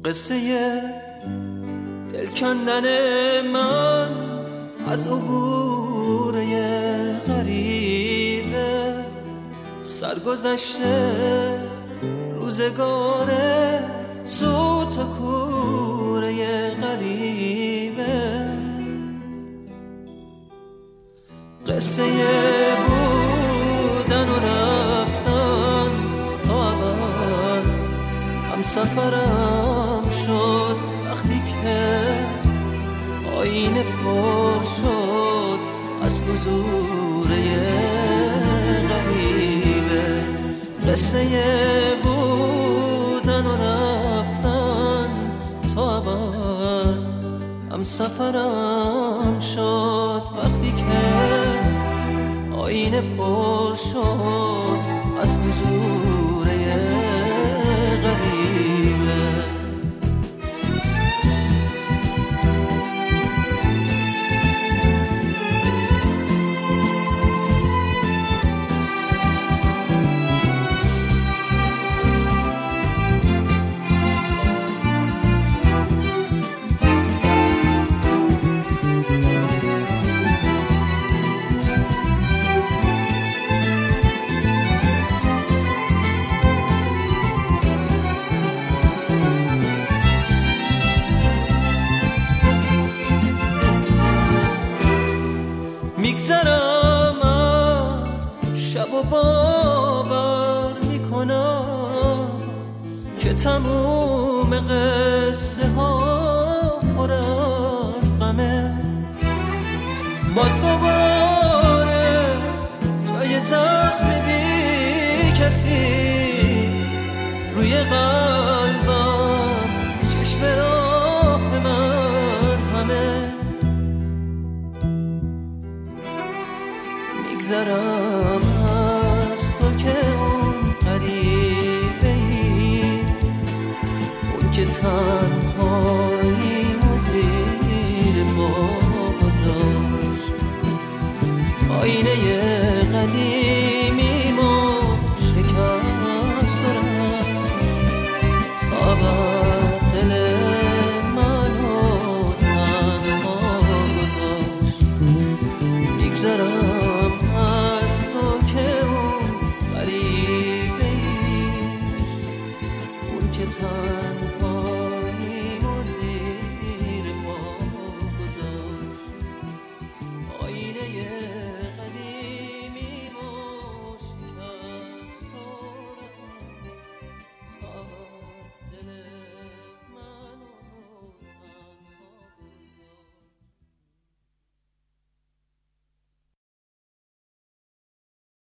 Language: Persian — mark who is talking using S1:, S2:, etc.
S1: قصه دل کندن من از عبور غریبه، سرگذشته روزگار سوت و کوره غریبه. قصه بودن و رفتن تا ابد هم سفرم شد وقتی که آینه پر شد از حضور غریبه. قصه بودن و رفتن تا ابد هم سفرم شد وقتی که آینه پر شد از حضور غریبه. میگذرم از شب و باور میکنم که تموم قصه ها پر از غمه. باز دوباره جای زخم بی کسی روی قلبم، چشم راه من همه. میگذرم از تو که اون غریبه ای، اون که تنهایی و زیر ما گذاشت، آینه قدیمی ما شکست رفت تا بر دل منو تنها گذاشت. میگذرم